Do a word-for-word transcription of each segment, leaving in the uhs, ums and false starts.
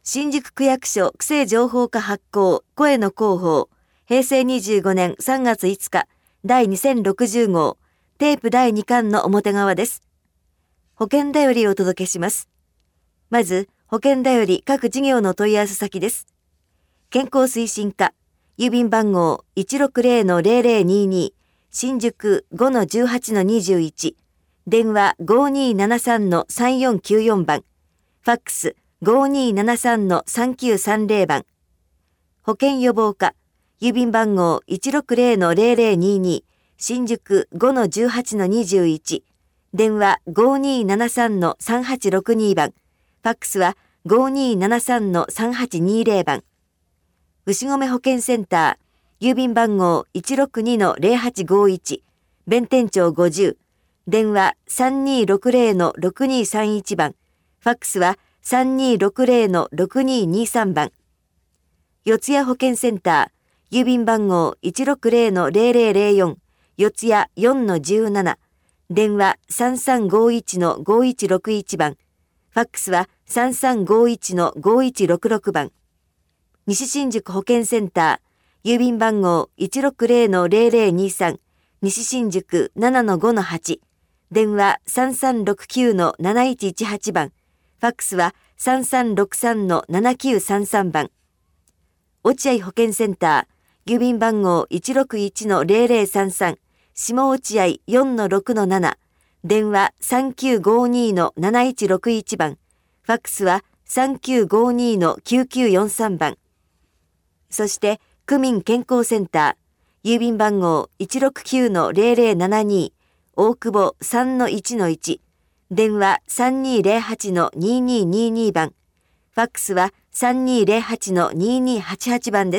新宿区役所区政情報課発行声の広報へいせいにじゅうごねんさんがついつか第にせんろくじゅう号テープだいにかんの表側です。保険だよりをお届けします。まず保険だより各事業の問い合わせ先です。健康推進課郵便番号 いちろくぜろのぜろぜろにに 新宿 ごのじゅうはちのにじゅういち 電話 ごにーななさんのさんよんきゅうよん 番ファックス ごにーななさんのさんきゅうさんぜろ 番保険予防課郵便番号 いちろくぜろのぜろぜろにに 新宿 ごのじゅうはちのにじゅういち 電話 ごにーななさんのさんはちろくに 番ファックスは ごにーななさんのさんはちにぜろ 番牛込保健センター郵便番号 いちろくにのぜろはちごいち 弁天町ごじゅう電話 さんにーろくぜろのろくにーさんいち 番ファックスは さんにーろくぜろのろくにーにさん 番四谷保健センター郵便番号 いちろくぜろのぜろぜろぜろよん 四谷 よんのじゅうなな電話 さんさんごいちのごいちろくいち 番ファックスは さんさんごいちのごいちろくろく 番西新宿保健センター郵便番号 いちろくぜろのぜろぜろにさん 西新宿 ななのごのはち電話 さんさんろくきゅうのなないちいちはち 番ファックスは さんさんろくさんのななきゅうさんさん 番落合保健センター郵便番号 いちろくいちのぜろぜろさんさん 下落合 よんのろくのなな電話 さんきゅうごにのなないちろくいち 番ファックスは さんきゅうごにのきゅうきゅうよんさん 番そして区民健康センター郵便番号 いちろくきゅうのぜろぜろななに大久保 さんのいちのいち電話 さんにーぜろはちのににーにに 番ファックスは さんにーぜろはちのににーはちはち 番です。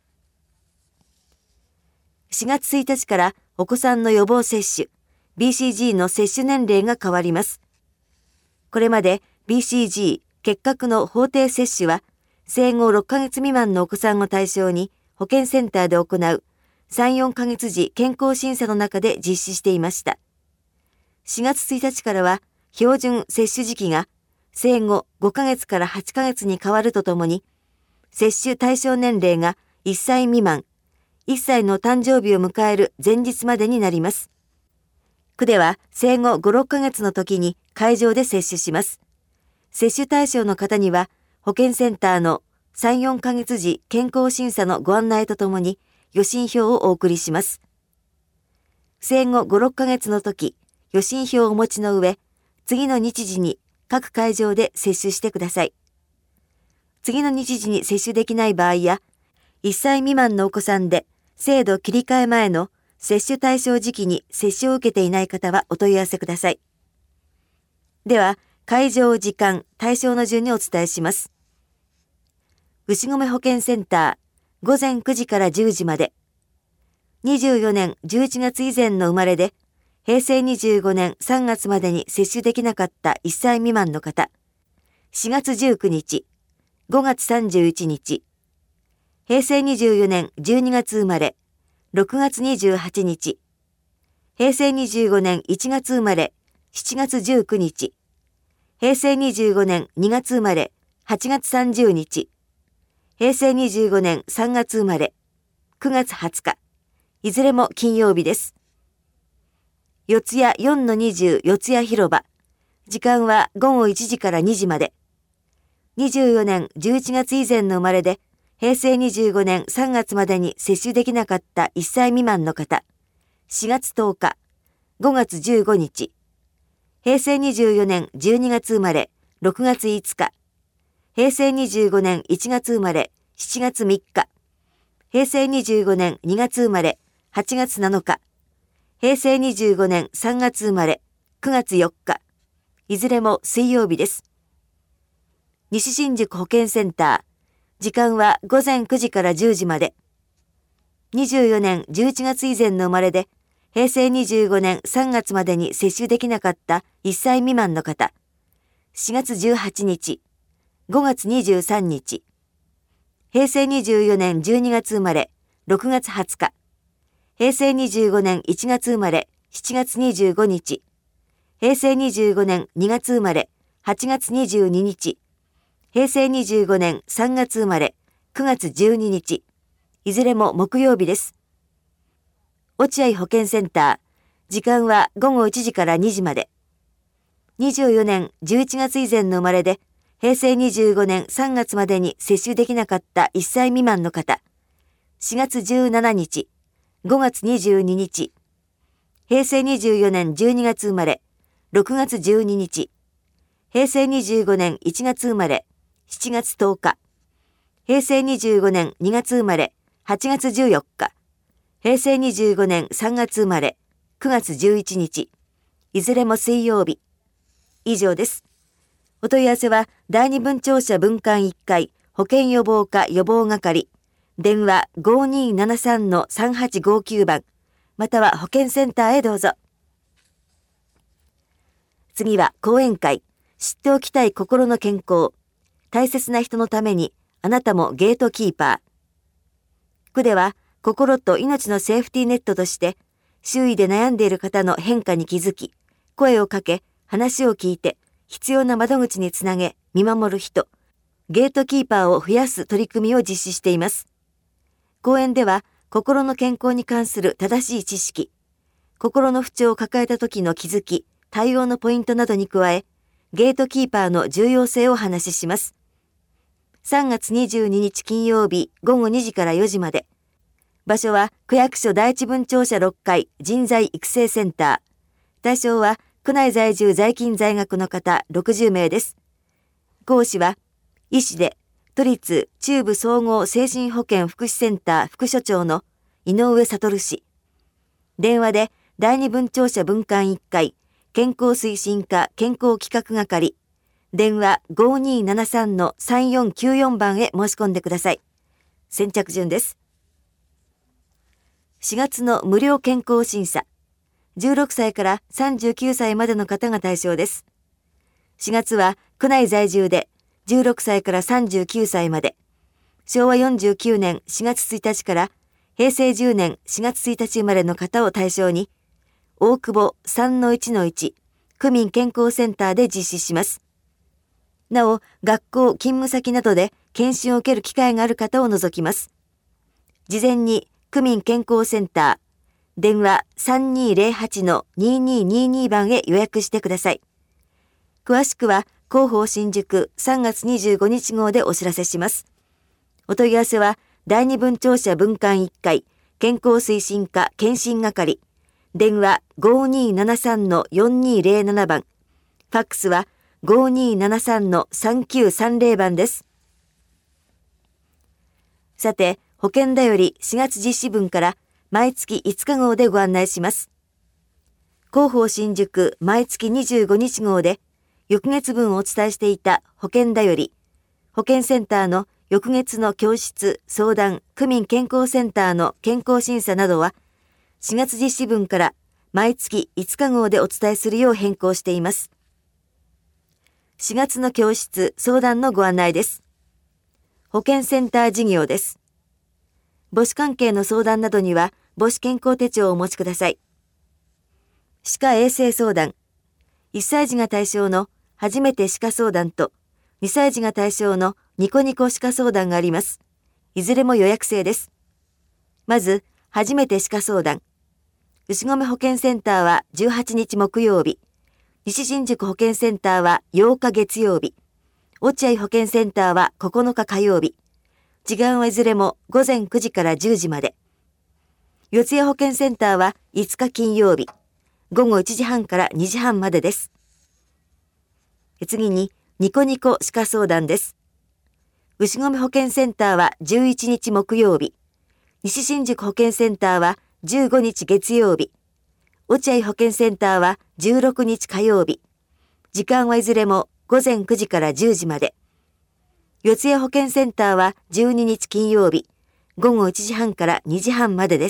しがつついたちからお子さんの予防接種 ビーシージー の接種年齢が変わります。これまで ビーシージー 結核の法定接種は生後ろっかげつ未満のお子さんを対象に保健センターで行うさん、よんかげつ時健康審査の中で実施していました。しがつついたちからは標準接種時期が生後ごかげつからはちかげつに変わるとともに接種対象年齢がいっさい未満、いっさいの誕生日を迎える前日までになります。区では生後ご、ろっかげつの時に会場で接種します。接種対象の方には保健センターのさん、よんかげつ時健康審査のご案内とともに予診票をお送りします。生後ご、ろっかげつの時、予診票をお持ちの上、次の日時に各会場で接種してください。次の日時に接種できない場合や、いっさい未満のお子さんで制度切り替え前の接種対象時期に接種を受けていない方はお問い合わせください。では、会場時間、対象の順にお伝えします。牛込保健センター、ごぜんくじからじゅうじまで。にじゅうよねんじゅういちがつ以前の生まれで、へいせいにじゅうごねんさんがつまでに接種できなかったいっさい未満の方。しがつじゅうくにち、ごがつさんじゅういちにち。へいせいにじゅうよねんじゅうにがつ生まれ、ろくがつにじゅうはちにち。へいせいにじゅうごねんいちがつ生まれ、しちがつじゅうくにち。へいせいにじゅうごねんにがつ生まれ、はちがつさんじゅうにち。へいせいにじゅうごねんさんがつ生まれ、くがつはつか。いずれも金曜日です。四谷 よんのにじゅう 四谷広場。時間はごごいちじからにじまで。にじゅうよねんじゅういちがつ以前の生まれで、へいせいにじゅうごねんさんがつまでに接種できなかったいっさい未満の方。しがつとおか、ごがつじゅうごにち。へいせいにじゅうよねんじゅうにがつ生まれ、ろくがついつか。へいせいにじゅうごねんいちがつ生まれ、しちがつみっか。へいせいにじゅうごねんにがつ生まれ、はちがつなのか。へいせいにじゅうごねんさんがつ生まれ、くがつよっか。いずれも水曜日です。西新宿保健センター。時間はごぜんくじからじゅうじまで。にじゅうよねんじゅういちがつ以前の生まれで、へいせいにじゅうごねんさんがつまでに接種できなかったいっさい未満の方。しがつじゅうはちにち。ごがつにじゅうさんにち。へいせいにじゅうよねんじゅうにがつ生まれ、ろくがつはつか。へいせいにじゅうごねんいちがつ生まれ、しちがつにじゅうごにち。へいせいにじゅうごねんにがつ生まれ、はちがつにじゅうににち。 へいせいにじゅうごねんさんがつ生まれ、くがつじゅうににち、いずれも木曜日です。落合保健センター、時間はごごいちじからにじまで。にじゅうよねんじゅういちがつ以前の生まれで、へいせいにじゅうごねんさんがつまでに接種できなかったいっさい未満の方、しがつじゅうしちにち、ごがつにじゅうににち、へいせいにじゅうよねんじゅうにがつ生まれ、ろくがつじゅうににち、へいせいにじゅうごねんいちがつ生まれ、しちがつとおか、へいせいにじゅうごねんにがつ生まれ、はちがつじゅうよっか、へいせいにじゅうごねんさんがつ生まれ、くがつじゅういちにち、いずれも水曜日。以上です。お問い合わせは第二分庁舎分館いっかい保健予防課予防係、電話 ごにーななさんのさんはちごきゅう 番、または保健センターへどうぞ。次は講演会、知っておきたい心の健康。大切な人のためにあなたもゲートキーパー。区では心と命のセーフティーネットとして周囲で悩んでいる方の変化に気づき、声をかけ、話を聞いて必要な窓口につなげ見守る人、ゲートキーパーを増やす取り組みを実施しています。講演では心の健康に関する正しい知識、心の不調を抱えた時の気づき、対応のポイントなどに加え、ゲートキーパーの重要性をお話しします。さんがつにじゅうににち金曜日ごごにじからよじまで。場所は区役所第一分庁舎ろっかい人材育成センター。対象は区内在住在勤在学の方ろくじゅうめいです。講師は医師で都立中部総合精神保健福祉センター副所長の井上悟氏。電話で第二分庁舎分館いっかい健康推進課健康企画係、電話 ごにーななさんのさんよんきゅうよん 番へ申し込んでください。先着順です。しがつの無料健康審査。じゅうろくさいからさんじゅうきゅうさいまでの方が対象です。しがつは区内在住でじゅうろくさいからさんじゅうきゅうさいまで、しょうわよんじゅうきゅうねんしがつついたちからへいせいじゅうねんしがつついたち生まれの方を対象に、大久保 さんのいちのいち 区民健康センターで実施します。なお、学校、勤務先などで検診を受ける機会がある方を除きます。事前に区民健康センター、電話 さんにーぜろはちのにーにーにーにー 番へ予約してください。詳しくは広報新宿さんがつにじゅうごにち号でお知らせします。お問い合わせは第二分庁舎分館いっかい健康推進課検診係、電話 ごにーななさんのよんにーぜろなな 番、ファックスはごにーななさんのさんきゅうさんぜろ 番です。さて、保険だよりしがつ実施分から毎月いつか号でご案内します。広報新宿毎月にじゅうごにち号で翌月分をお伝えしていた保険だより、保健センターの翌月の教室、相談、区民健康センターの健康審査などはしがつ実施分から毎月いつか号でお伝えするよう変更しています。しがつの教室、相談のご案内です。保健センター事業です。母子関係の相談などには母子健康手帳をお持ちください。歯科衛生相談。いっさい児が対象の初めて歯科相談とにさい児が対象のニコニコ歯科相談があります。いずれも予約制です。まず、初めて歯科相談。牛込保健センターはじゅうはちにち木曜日。西新宿保健センターはようか月曜日。落合保健センターはここのか火曜日。時間はいずれもごぜんくじからじゅうじまで。四谷保健センターはいつか金曜日。ごごいちじはんからにじはんまでです。次に、ニコニコ歯科相談です。牛込保健センターはじゅういちにち木曜日。西新宿保健センターはじゅうごにち月曜日。落合保健センターはじゅうろくにち火曜日。時間はいずれもごぜんくじからじゅうじまで。四谷保健センターはじゅうににち金曜日。ごごいちじはんからにじはんまでです。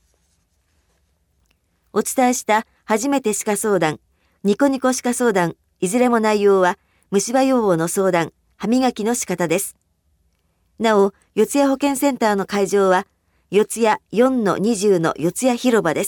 お伝えした初めて歯科相談、ニコニコ歯科相談、いずれも内容は虫歯予防の相談、歯磨きの仕方です。なお、四谷保健センターの会場は四谷 よんのにじゅう の四谷広場です。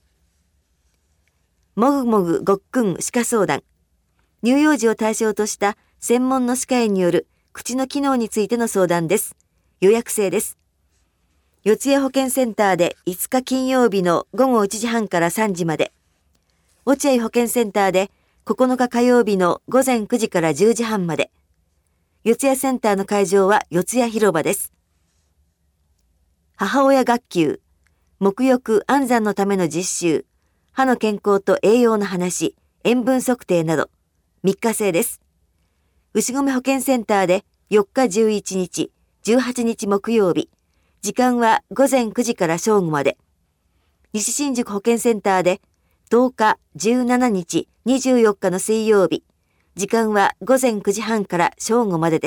もぐもぐごっくん歯科相談。乳幼児を対象とした専門の歯科医による口の機能についての相談です。予約制です。四谷保健センターでいつか金曜日のごごいちじはんからさんじまで。落合保健センターでここのか火曜日のごぜんくじからじゅうじはんまで。四谷センターの会場は四谷広場です。母親学級、沐浴安産のための実習、歯の健康と栄養の話、塩分測定など、みっか制です。牛込保健センターでよっかじゅういちにち、じゅうはちにち木曜日、時間はごぜんくじから正午まで。西新宿保健センターでとおか、じゅうしちにち、にじゅうよっかの水曜日、時間はごぜんくじはんから正午までです。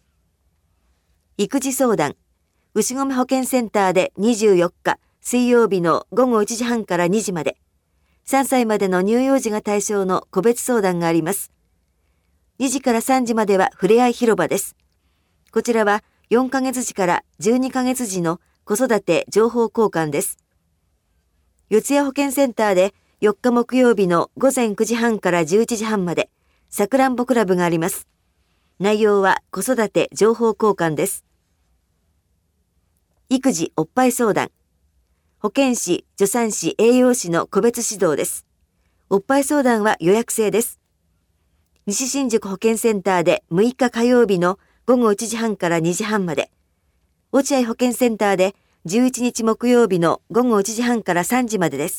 育児相談、牛込保健センターでにじゅうよっか、水曜日のごごいちじはんからにじまで。さんさいまでの乳幼児が対象の個別相談があります。にじからさんじまではふれあい広場です。こちらはよんかげつじからじゅうにかげつじの子育て情報交換です。四谷保健センターでよっか木曜日のごぜんくじはんからじゅういちじはんまでさくらんぼクラブがあります。内容は子育て情報交換です。育児おっぱい相談。保健師、助産師、栄養士の個別指導です。おっぱい相談は予約制です。西新宿保健センターでむいか火曜日のごごいちじはんからにじはんまで。落合保健センターでじゅういちにち木曜日のごごいちじはんからさんじまでです。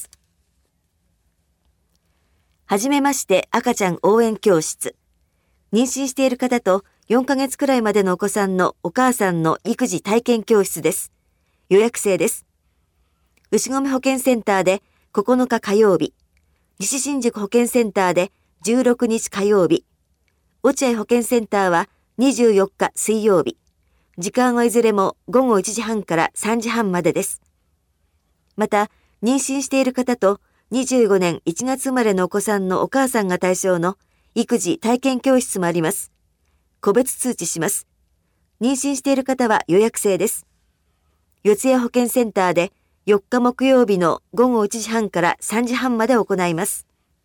はじめまして赤ちゃん応援教室。妊娠している方とよんかげつくらいまでのお子さんのお母さんの育児体験教室です。予約制です。牛込保健センターでここのか火曜日、西新宿保健センターでじゅうろくにち火曜日、落合保健センターはにじゅうよっか水曜日、時間はいずれもごごいちじはんからさんじはんまでです。また、妊娠している方とにじゅうごねんいちがつ生まれのお子さんのお母さんが対象の育児体験教室もあります。個別通知します。妊娠している方は予約制です。四谷保健センターでよっか木曜日のごごいちじはんからさんじはんまで行います。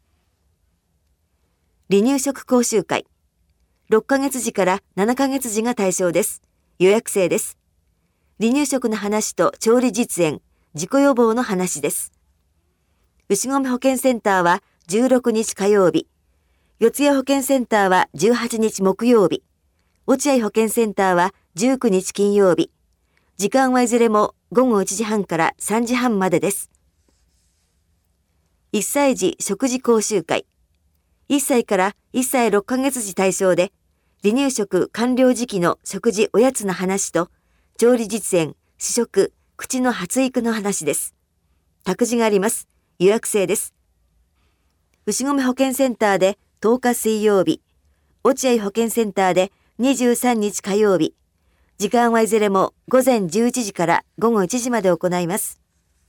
離乳食講習会。ろっかげつじからななかげつじが対象です。予約制です。離乳食の話と調理実演、自己予防の話です。牛込保健センターはじゅうろくにち火曜日、四谷保健センターはじゅうはちにち木曜日、落合保健センターはじゅうくにち金曜日、時間はいずれもごごいちじはんからさんじはんまでです。いっさい児食事講習会。いっさいからいっさいろっかげつじ対象で、離乳食完了時期の食事おやつの話と、調理実演、試食、口の発育の話です。託児があります。予約制です。牛込保健センターでとおか水曜日、落合保健センターでにじゅうさんにち火曜日、時間はいずれもごぜんじゅういちじからごごいちじまで行います。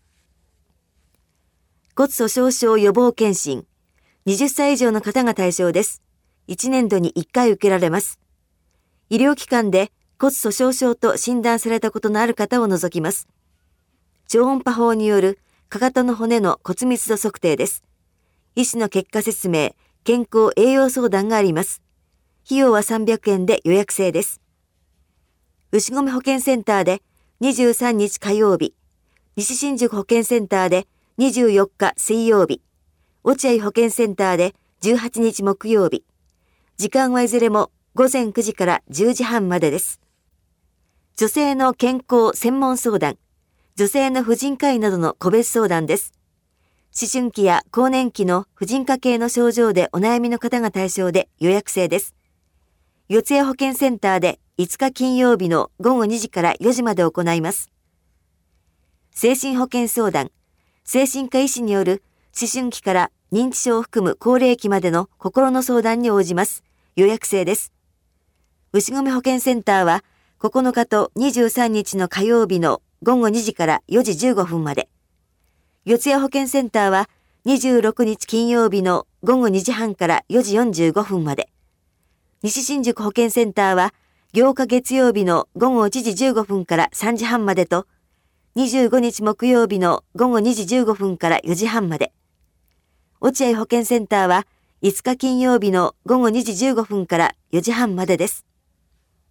骨粗鬆症予防検診。はたち以上の方が対象です。いちねんどにいっかい受けられます。医療機関で骨粗鬆症と診断されたことのある方を除きます。超音波法によるかかとの骨の骨密度測定です。医師の結果説明、健康栄養相談があります。費用はさんびゃくえんで予約制です。牛込保健センターでにじゅうさんにち火曜日、西新宿保健センターでにじゅうよっか水曜日、落合保健センターでじゅうはちにち木曜日、時間はいずれもごぜんくじからじゅうじはんまでです。女性の健康専門相談、女性の婦人科医などの個別相談です。思春期や更年期の婦人科系の症状でお悩みの方が対象で予約制です。四谷保健センターでいつか金曜日のごごにじからよじまで行います。精神保健相談、精神科医師による思春期から認知症を含む高齢期までの心の相談に応じます。予約制です。牛込保健センターはここのかとにじゅうさんにちの火曜日のごごにじからよじじゅうごふんまで。四谷保健センターはにじゅうろくにち金曜日のごごにじはんからよじよんじゅうごふんまで。西新宿保健センターはようか月曜日のごごいちじじゅうごふんからさんじはんまでと、にじゅうごにち木曜日のごごにじじゅうごふんからよじはんまで。落合保健センターはいつか金曜日のごごにじじゅうごふんからよじはんまでです。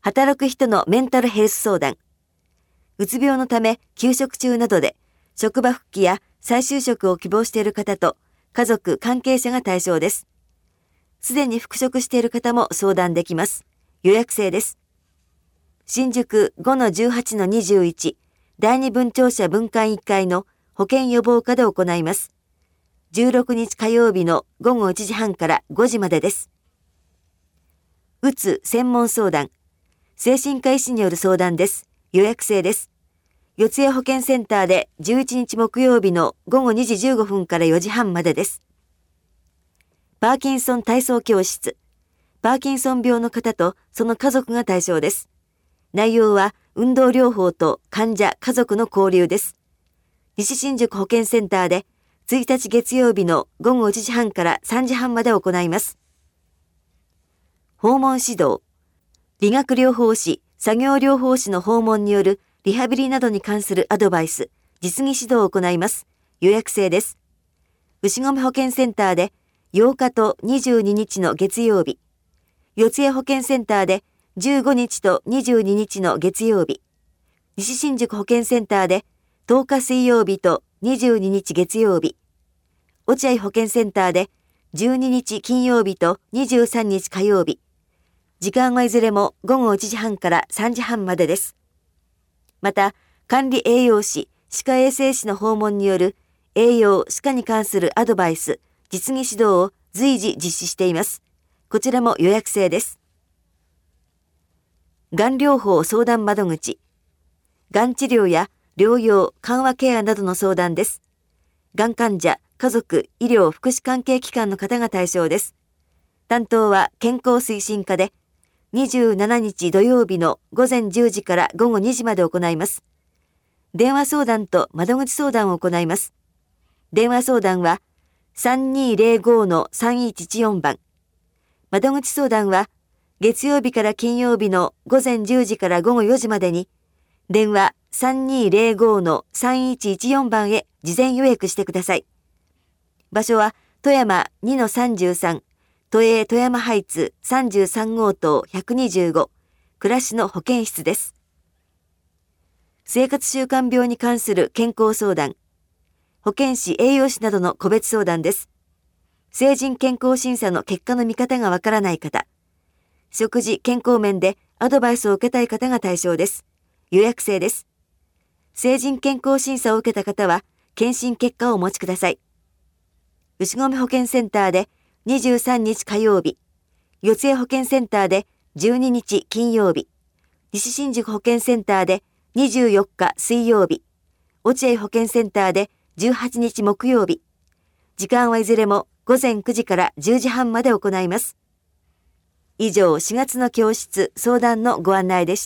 働く人のメンタルヘルス相談。うつ病のため休職中などで職場復帰や再就職を希望している方と家族・関係者が対象です。すでに復職している方も相談できます。予約制です。新宿 ごのじゅうはちのにじゅういち 第二分庁舎分館いっかいの保健予防課で行います。じゅうろくにち火曜日のごごいちじはんからごじまでです。うつ専門相談。精神科医師による相談です。予約制です。四谷保健センターでじゅういちにち木曜日のごごにじじゅうごふんからよじはんまでです。パーキンソン体操教室。パーキンソン病の方とその家族が対象です。内容は運動療法と患者・家族の交流です。西新宿保健センターでついたち月曜日のごごいちじはんからさんじはんまで行います。訪問指導。理学療法士、作業療法士の訪問によるリハビリなどに関するアドバイス、実技指導を行います。予約制です。牛込保健センターでようかとにじゅうににちの月曜日、四谷保健センターでじゅうごにちとにじゅうににちの月曜日、西新宿保健センターでとおか水曜日とにじゅうににち月曜日、落合保健センターでじゅうににち金曜日とにじゅうさんにち火曜日、時間はいずれもごごいちじはんからさんじはんまでです。また、管理栄養士、歯科衛生士の訪問による栄養・歯科に関するアドバイス、実技指導を随時実施しています。こちらも予約制です。がん療法相談窓口。がん治療や療養、緩和ケアなどの相談です。がん患者、家族、医療・福祉関係機関の方が対象です。担当は健康推進課で、にじゅうしちにち土曜日のごぜんじゅうじからごごにじまで行います。電話相談と窓口相談を行います。電話相談はさんにーぜろごのさんいちいちよんばん。窓口相談は月曜日から金曜日のごぜんじゅうじからごごよじまでに電話さんにーぜろごのさんいちいちよんばんへ事前予約してください。場所は富山 にのさんじゅうさん、都営富山ハイツさんじゅうさん号棟ひゃくにじゅうご、暮らしの保健室です。生活習慣病に関する健康相談、保健師・栄養士などの個別相談です。成人健康審査の結果の見方がわからない方、食事・健康面でアドバイスを受けたい方が対象です。予約制です。成人健康審査を受けた方は、検診結果をお持ちください。牛込保健センターでにじゅうさんにち火曜日、四谷保健センターでじゅうににち金曜日、西新宿保健センターでにじゅうよっか水曜日、落合保健センターでじゅうはちにち木曜日、時間はいずれもごぜんくじからじゅうじはんまで行います。以上、しがつの教室相談のご案内でした。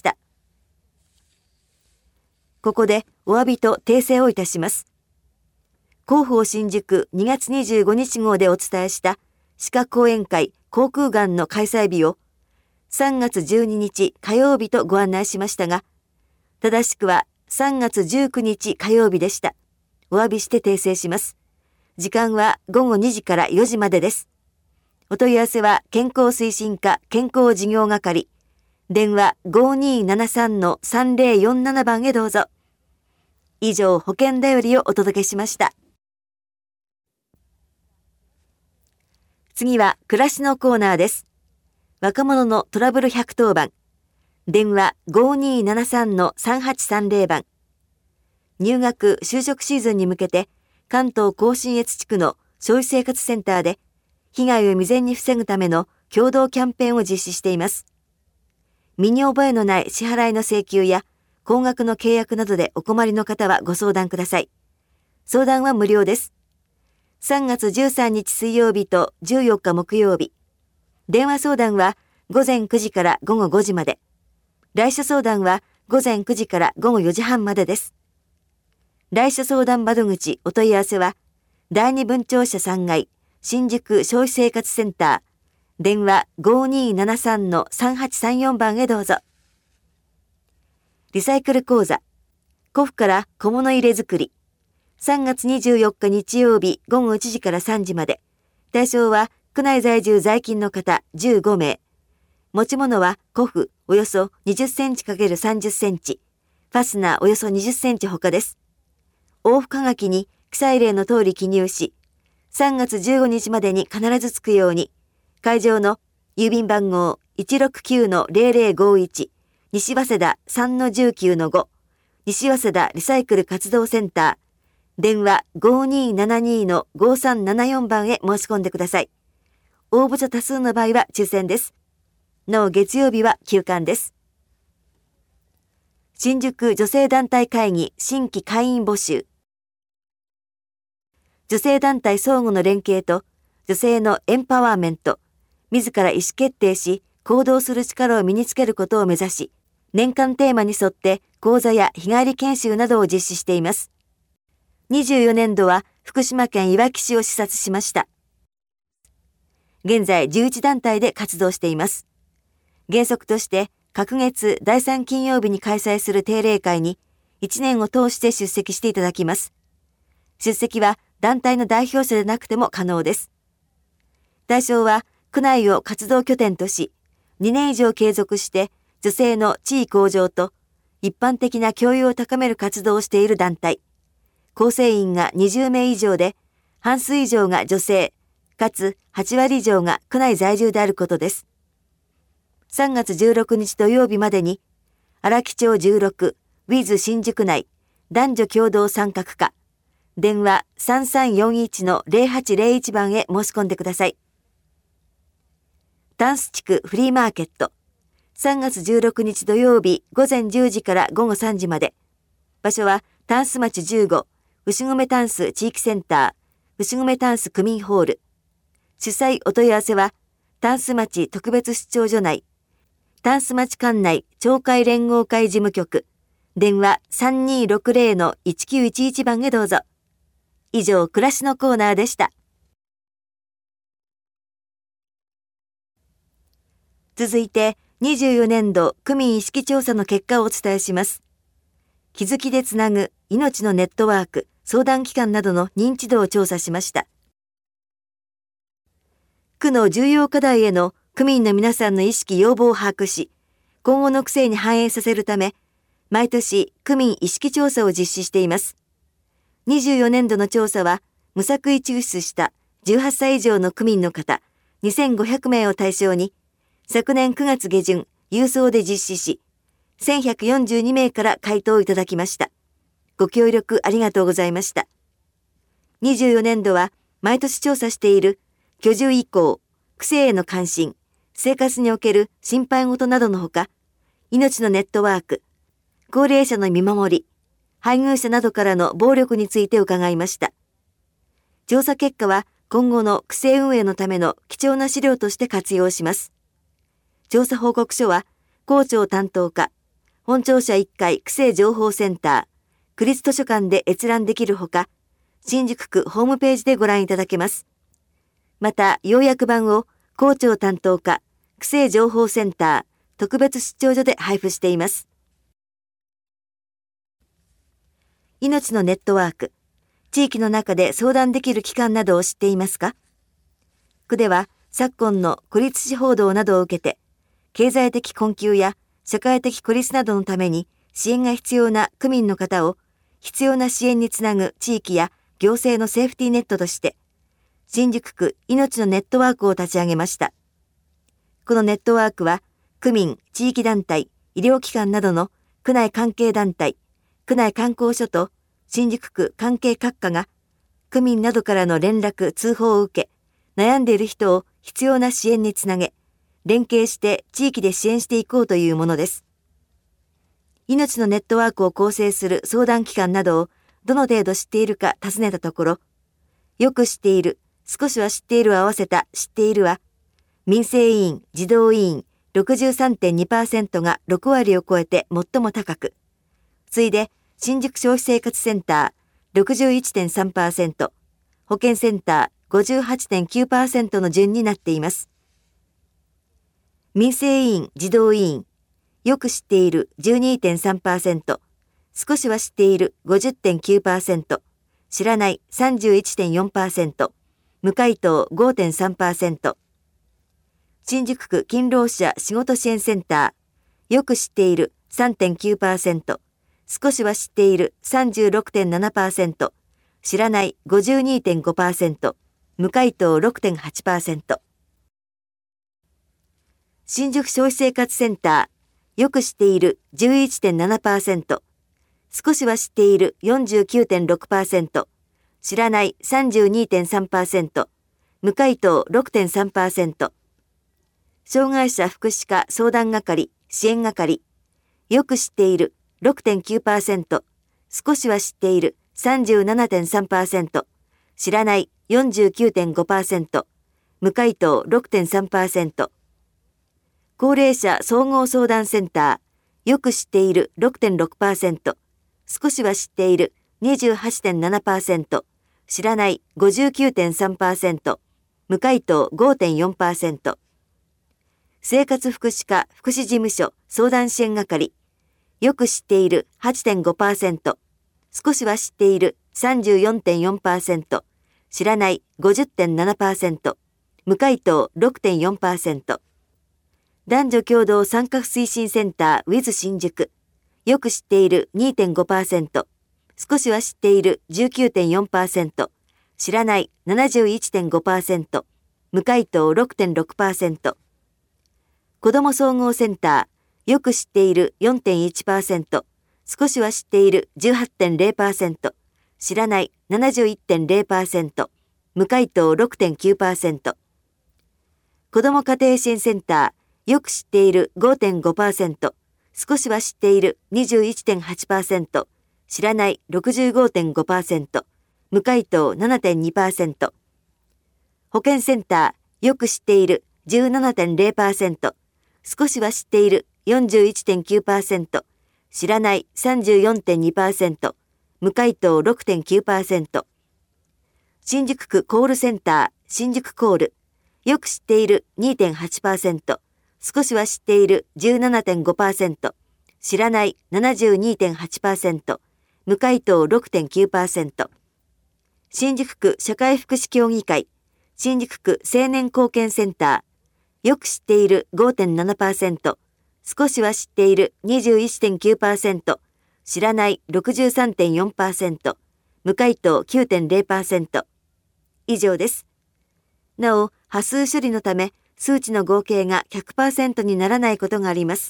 ここでお詫びと訂正をいたします。広報新宿にがつにじゅうごにち号でお伝えした歯科講演会口腔がんの開催日をさんがつじゅうににち火曜日とご案内しましたが、正しくはさんがつじゅうくにち火曜日でした。お詫びして訂正します。時間はごごにじからよじまでです。お問い合わせは健康推進課健康事業係、電話 ごにーななさんのさんぜろよんなな 番へどうぞ。以上、保健だよりをお届けしました。次は暮らしのコーナーです。若者のトラブルひゃくとおばん。電話 ごにーななさんのさんはちさんぜろ 番。入学・就職シーズンに向けて関東甲信越地区の消費生活センターで被害を未然に防ぐための共同キャンペーンを実施しています。身に覚えのない支払いの請求や高額の契約などでお困りの方はご相談ください。相談は無料です。さんがつじゅうさんにち水曜日とじゅうよっか木曜日。電話相談はごぜんくじからごごごじまで。来社相談はごぜんくじからごごよじはんまでです。来社相談窓口お問い合わせは第二分庁舎さんがい新宿消費生活センター、電話 ごにーななさんのさんはちさんよん 番へどうぞ。リサイクル講座、古布から小物入れ作り。さんがつにじゅうよっか日曜日ごごいちじからさんじまで。対象は区内在住在勤の方じゅうごめい。 持ち物はコフおよそにじゅっセンチ×さんじゅっセンチ、ファスナーおよそにじゅっセンチほかです。往復はがきに記載例の通り記入し、さんがつじゅうごにちまでに必ず着くように、会場の郵便番号 いちろくきゅうのゼロゼロごいち、西早稲田 さんのじゅうきゅうのご、西早稲田リサイクル活動センター、電話 ごにーななにのごさんななよん 番へ申し込んでください。応募者多数の場合は抽選です。なお月曜日は休館です。新宿女性団体会議新規会員募集。女性団体相互の連携と女性のエンパワーメント、自ら意思決定し行動する力を身につけることを目指し、年間テーマに沿って講座や日帰り研修などを実施しています。にじゅうよねんどは福島県いわき市を視察しました。現在じゅういち団体で活動しています。原則として隔月だいさん金曜日に開催する定例会にいちねんを通して出席していただきます。出席は団体の代表者でなくても可能です。対象は区内を活動拠点とし、にねん以上継続して女性の地位向上と一般的な教養を高める活動をしている団体。構成員がにじゅうめい以上で、半数以上が女性、かつはちわり以上が区内在住であることです。さんがつじゅうろくにち土曜日までに、荒木町じゅうろく、ウィズ 新宿内、男女共同参画課、電話 さんさんよんいちのゼロはちゼロいち 番へ申し込んでください。タンス地区フリーマーケット、さんがつじゅうろくにち土曜日ごぜんじゅうじからごごさんじまで。場所はタンス町じゅうご、牛込タンス地域センター、牛込タンス区民ホール。主催お問い合わせは、タンス町特別出張所内、タンス町管内町会連合会事務局、電話 さんにーろくゼロのいちきゅういちいち 番へどうぞ。以上、暮らしのコーナーでした。続いて、にじゅうよねんど区民意識調査の結果をお伝えします。気づきでつなぐ命のネットワーク、相談機関などの認知度を調査しました。区の重要課題への区民の皆さんの意識要望を把握し、今後の区政に反映させるため、毎年区民意識調査を実施しています。にじゅうよねんどの調査は、無作為抽出したじゅうはっさい以上の区民の方にせんごひゃくめいを対象に、昨年くがつげじゅん、郵送で実施し、せんひゃくよんじゅうにめいから回答をいただきました。ご協力ありがとうございました。にじゅうよねんどは、毎年調査している居住意向、区政への関心、生活における心配事などのほか、命のネットワーク、高齢者の見守り、配偶者などからの暴力について伺いました。調査結果は今後の区政運営のための貴重な資料として活用します。調査報告書は、校長担当課、本庁舎いっかい区政情報センター、区立図書館で閲覧できるほか、新宿区ホームページでご覧いただけます。また、要約版を校長担当課、区政情報センター、特別出張所で配布しています。命のネットワーク、地域の中で相談できる機関などを知っていますか？区では昨今の孤立死報道などを受けて、経済的困窮や社会的孤立などのために支援が必要な区民の方を必要な支援につなぐ地域や行政のセーフティーネットとして、新宿区命のネットワークを立ち上げました。このネットワークは、区民、地域団体、医療機関などの区内関係団体、区内観光所と新宿区関係各課が、区民などからの連絡、通報を受け、悩んでいる人を必要な支援につなげ、連携して地域で支援していこうというものです。命のネットワークを構成する相談機関などをどの程度知っているか尋ねたところ、よく知っている、少しは知っているを合わせた知っているは、民生委員、児童委員 ろくじゅうさんてんにパーセント がろくわりを超えて最も高く、次いで新宿消費生活センター ろくじゅういってんさんパーセント、保健センター ごじゅうはちてんきゅうパーセント の順になっています。民生委員、児童委員、よく知っている じゅうにてんさんパーセント、少しは知っている ごじゅってんきゅうパーセント、知らない さんじゅういってんよんパーセント、無回答 ごてんさんパーセント。 新宿区勤労者仕事支援センター、よく知っている さんてんきゅうパーセント、少しは知っている さんじゅうろくてんななパーセント、知らない ごじゅうにてんごパーセント、無回答 ろくてんはちパーセント。新宿消費生活センター、よく知っている じゅういってんななパーセント、少しは知っている よんじゅうきゅうてんろくパーセント、知らない さんじゅうにてんさんパーセント、無回答 ろくてんさんパーセント。障害者福祉課相談係、支援係、よく知っている ろくてんきゅうパーセント、少しは知っている さんじゅうななてんさんパーセント、知らない よんじゅうきゅうてんごパーセント、無回答 ろくてんさんパーセント。高齢者総合相談センター、よく知っている ろくてんろくパーセント、少しは知っている にじゅうはちてんななパーセント、知らない ごじゅうきゅうてんさんパーセント、無回答 ごてんよんパーセント。生活福祉課福祉事務所相談支援係、よく知っている はちてんごパーセント、少しは知っている さんじゅうよんてんよんパーセント、知らない ごじゅってんななパーセント、無回答 ろくてんよんパーセント。男女共同参画推進センター ウィズ 新宿、よく知っている にてんごパーセント、少しは知っている じゅうきゅうてんよんパーセント、知らない ななじゅういってんごパーセント、無回答 ろくてんろくパーセント。子ども総合センター、よく知っている よんてんいちパーセント、少しは知っている じゅうはちてんれいパーセント、知らない ななじゅういってんれいパーセント、無回答 ろくてんきゅうパーセント。子ども家庭支援センター、よく知っている ごてんごパーセント、少しは知っている にじゅういってんはちパーセント、知らない ろくじゅうごてんごパーセント、無回答 ななてんにパーセント。保健センター、よく知っている じゅうななてんれいパーセント、少しは知っている よんじゅういってんきゅうパーセント、知らない さんじゅうよんてんにパーセント、無回答 ろくてんきゅうパーセント。新宿区コールセンター、新宿コール、よく知っている にてんはちパーセント、少しは知っている じゅうななてんごパーセント、知らない ななじゅうにてんはちパーセント、無回答 ろくてんきゅうパーセント。新宿区社会福祉協議会、新宿区青年貢献センター、よく知っている ごてんななパーセント、少しは知っている にじゅういってんきゅうパーセント、知らない ろくじゅうさんてんよんパーセント、無回答 きゅうてんれいパーセント。以上です。なお、波数処理のため、数値の合計が ひゃくパーセント にならないことがあります。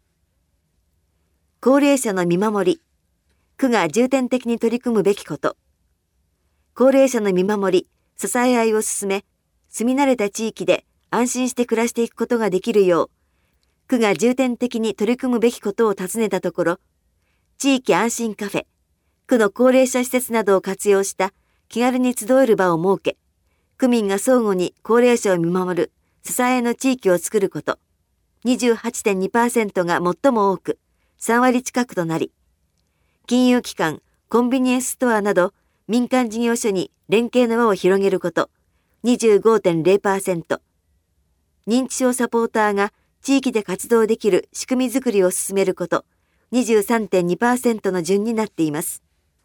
高齢者の見守り、区が重点的に取り組むべきこと。高齢者の見守り、支え合いを進め、住み慣れた地域で安心して暮らしていくことができるよう、区が重点的に取り組むべきことを尋ねたところ、地域安心カフェ、区の高齢者施設などを活用した気軽に集える場を設け、区民が相互に高齢者を見守る支えの地域を作ること、にじゅうはちてんにパーセント が最も多く、さんわり近くとなり、金融機関、コンビニエンスストアなど民間事業所に連携の輪を広げること、にじゅうごてんれいパーセント、認知症サポーターが地域で活動できる仕組みづくりを進めること、にじゅうさんてんにパーセント の順になっています。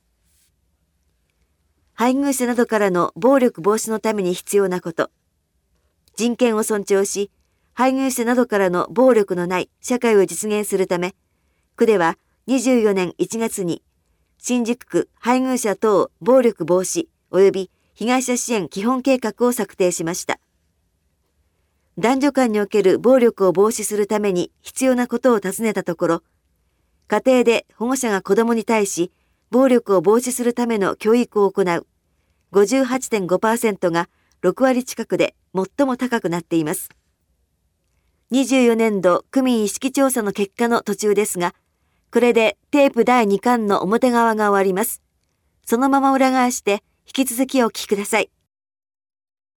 配偶者などからの暴力防止のために必要なこと。人権を尊重し、配偶者などからの暴力のない社会を実現するため、区ではにじゅうよねんいちがつに、新宿区配偶者等暴力防止及び被害者支援基本計画を策定しました。男女間における暴力を防止するために必要なことを尋ねたところ、家庭で保護者が子供に対し暴力を防止するための教育を行う ごじゅうはちてんごパーセント がろくわり近くで最も高くなっています。にじゅうよねんど区民意識調査の結果の途中ですが、これでテープだいにかんの表側が終わります。そのまま裏返して引き続きお聞きください。